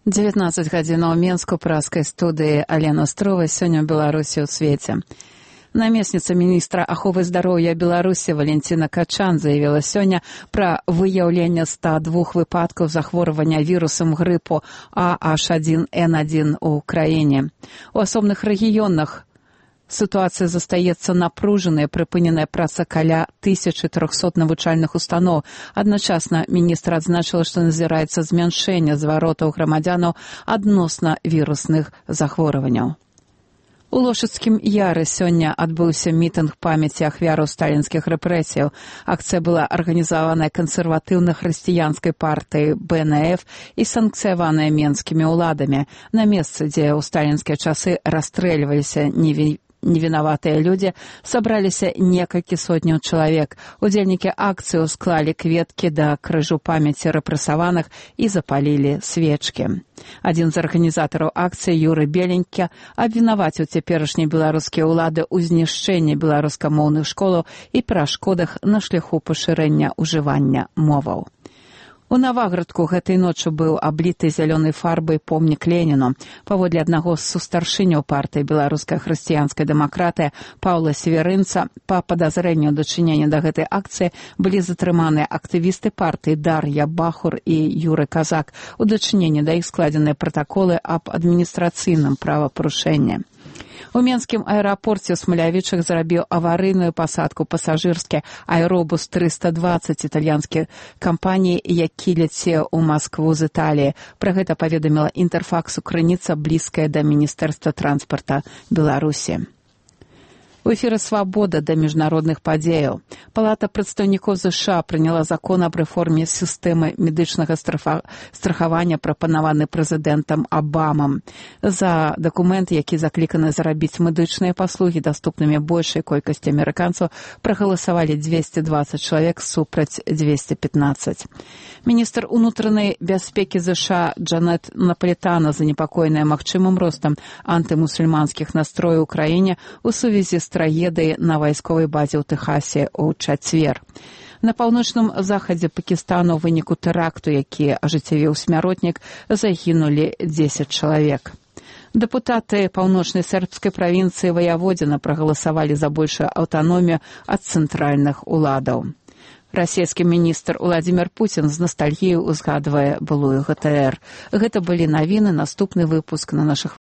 19 гадзінаў Менску праскай студыі Алена Строва сёння ў Беларусі ў свеце. Намесніца міністра аховы здароўя Беларусі Валентина Качан заявіла сёння пра выяўленне 102 выпадкаў захворвання вірусам грыпу AH1N1 у краіне. У асобных рэгіёнах сітуацыя застаецца напружанай, прыпыненая праца каля 1300 навучальных устаноў. Адначасна міністр адзначыла, што назіраецца змяншэнне зваротаў грамадзянаў адносна вірусных захворванняў. У Лошыцкім Яры сёння адбыўся мітынг памяці ахвяраў сталінскіх рэпрэсіяў. Акцыя была арганізаваная кансерватыўна-хрысціянскай партыяй БНФ і санкцыяваная менскімі ўладамі. На месцы, дзе ў сталінскія часы расстрэльваліся невінаватыя людзі, сабраліся некалькі сотняў чалавек. Удзельнікі акцыі склалі кветкі да крыжу памяці рэпрэсаваных і запалілі свечкі. Адзін з арганізатараў акцыі, Юры Беленькі, абвінаваціў цяперашнія беларускія ўлады ў знішчэнні беларускамоўных школаў і перашкодах на шляху пашырэння ўжывання моваў. У Наваградку гэтай ноччу быў абліты зялёнай фарбай помнік Леніну. Паводле аднаго з сустаршыняў партыі беларуская хрысціянская дэмакратыя Паўла Северынца, па падазрэнню дачынення да гэтай акцыі былі затрыманыя актывісты партыі Дар'я Бахур і Юры Казак. У дачыненні да іх складзеныя пратаколы аб адміністрацыйным правапарушэнні. У Менскім аэрапорце Смалявічак зрабіў аварыйную пасадку пасажырскі аэробус 320 італьянскай кампаніі, які ляцеў у Маскву з Італіі. Пра гэта паведаміла Інтэрфаксу крыніца, блізкая да Міністэрства транспарта Беларусі. У эфіры «Свабода» да міжнародных падзеяў. Палата прадстаўнікоў ЗША прыняла закон аб рэформе сістэмы медычнага страхавання, прапанаваны прэзідэнтам Абамам. За дакумент, які закліканы зрабіць медычныя паслугі даступнымі большай колькасці амерыканцаў, прагаласавалі 220 чалавек супраць 215. Міністр унутранай бяспекі ЗША Джанет Напалітана занепакоеная магчымым ростам антымусульманскіх настрояў у краіне ў сувязі з трагедыяй на вайсковай базе ў Тэхасе ў чацвер. На паўночным захадзе Пакістану ў выніку тэракту, які ажыццявіў смяротнік, загінулі 10 чалавек. Дэпутаты паўночнай сербскай правінцыі Ваяводзіна прагаласавалі за большую аўтаномію ад цэнтральных уладаў. Расійскі міністр Уладзімір Пуцін з настальгіяй узгадвае былую ГТР. Гэта былі навіны, наступны выпуск на нашых